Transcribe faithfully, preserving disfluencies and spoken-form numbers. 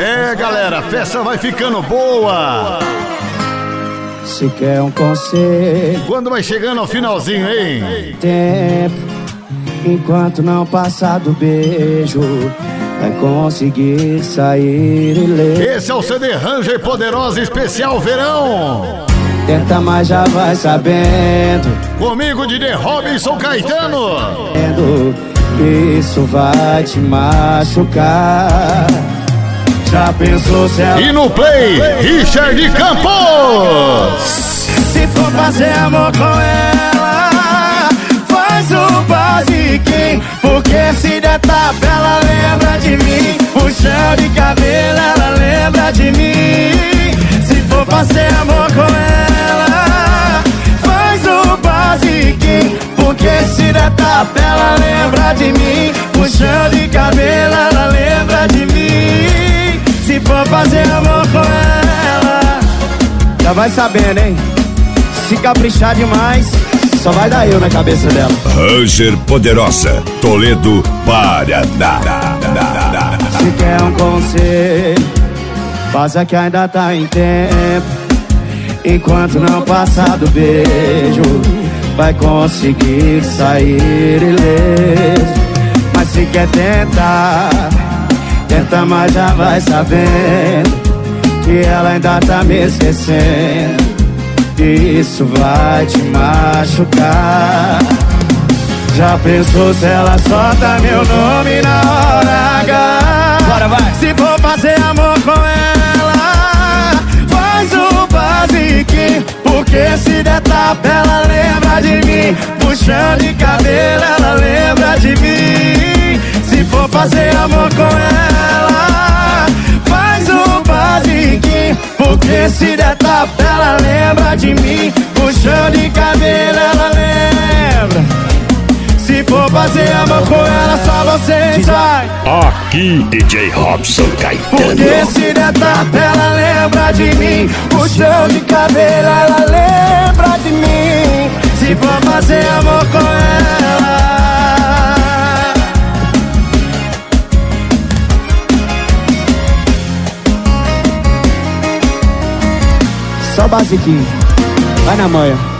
É, galera, a festa vai ficando boa. Se quer um conselho, quando vai chegando ao finalzinho, hein? Tempo, enquanto não passar do beijo, vai conseguir sair ileso. Esse é o C D Ranger Poderosa Especial Verão. Tenta, mas já vai sabendo. Comigo, D J Robinson Caetano. Isso vai te machucar. Já pensou se ela... E no play, Richard Campos. Se for fazer amor com ela, faz o basiquinho, porque se der tapa ela lembra de mim. Puxão de cabelo ela lembra de mim. Se for fazer amor com ela, faz o basiquinho, porque se der tapa ela lembra de mim. Puxão de cabelo ela lembra de mim. Se for fazer amor com ela, já vai sabendo, hein? Se caprichar demais, só vai dar eu na cabeça dela. Ranger Poderosa, Toledo, Paraná. Se quer um conselho, faça que ainda tá em tempo. Enquanto não passar do beijo, vai conseguir sair ileso. Mas se quer tentar, tenta, mas já vai sabendo que ela ainda tá me esquecendo. E isso vai te machucar. Já pensou se ela solta meu nome na hora H? Bora, vai. Se for fazer amor com ela, faz o basiquinho, porque se der tapa ela lembra de mim. Puxão de cabelo ela lembra de mim. Se for fazer amor com ela, faz o basiquinho, porque se der tapa ela lembra de mim. Puxão de cabelo ela lembra. Se for fazer amor com ela, só vocês vai. Aqui, D J Robson Caetano. Porque se der tapa ela lembra de mim. Puxão de cabelo ela lembra de mim. Se for fazer amor com ela, só basiquinho, vai na manhã.